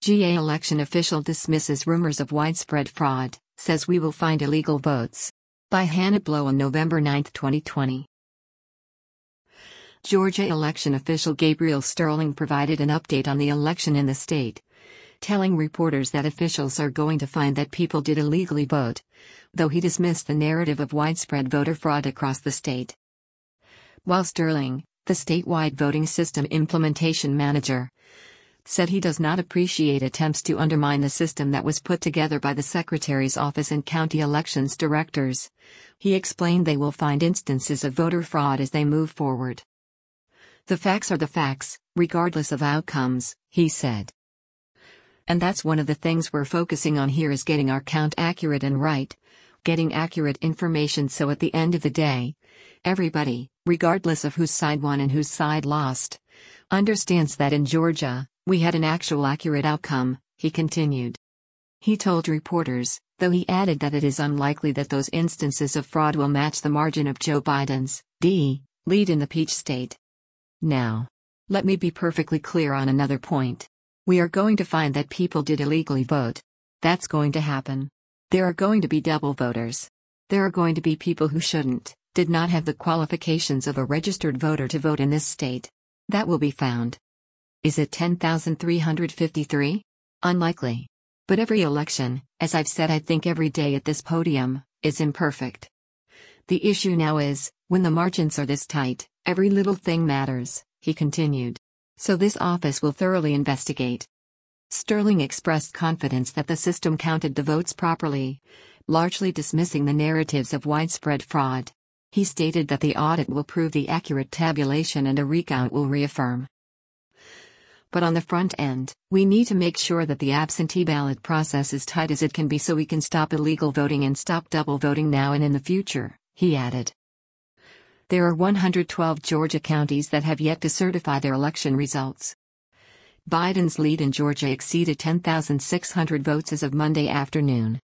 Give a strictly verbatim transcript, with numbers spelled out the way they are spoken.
G A election official dismisses rumors of widespread fraud, says we will find illegal votes. By Hannah Blow on November ninth, twenty twenty. Georgia election official Gabriel Sterling provided an update on the election in the state, telling reporters that officials are going to find that people did illegally vote, though he dismissed the narrative of widespread voter fraud across the state. While Sterling, the statewide voting system implementation manager, said he does not appreciate attempts to undermine the system that was put together by the Secretary's office and county elections directors, he explained they will find instances of voter fraud as they move forward. The facts are the facts, regardless of outcomes, he said. And that's one of the things we're focusing on here is getting our count accurate and right, getting accurate information so at the end of the day, everybody, regardless of whose side won and whose side lost, understands that in Georgia, we had an actual accurate outcome, he continued. He told reporters, though he added that it is unlikely that those instances of fraud will match the margin of Joe Biden's D lead in the Peach State. Now, let me be perfectly clear on another point. We are going to find that people did illegally vote. That's going to happen. There are going to be double voters. There are going to be people who shouldn't, did not have the qualifications of a registered voter to vote in this state. That will be found. Is it ten thousand three hundred fifty-three? Unlikely. But every election, as I've said I think every day at this podium, is imperfect. The issue now is, when the margins are this tight, every little thing matters, he continued. So this office will thoroughly investigate. Sterling expressed confidence that the system counted the votes properly, largely dismissing the narratives of widespread fraud. He stated that the audit will prove the accurate tabulation and a recount will reaffirm. But on the front end, we need to make sure that the absentee ballot process is tight as it can be so we can stop illegal voting and stop double voting now and in the future, he added. There are one hundred twelve Georgia counties that have yet to certify their election results. Biden's lead in Georgia exceeded ten thousand six hundred votes as of Monday afternoon.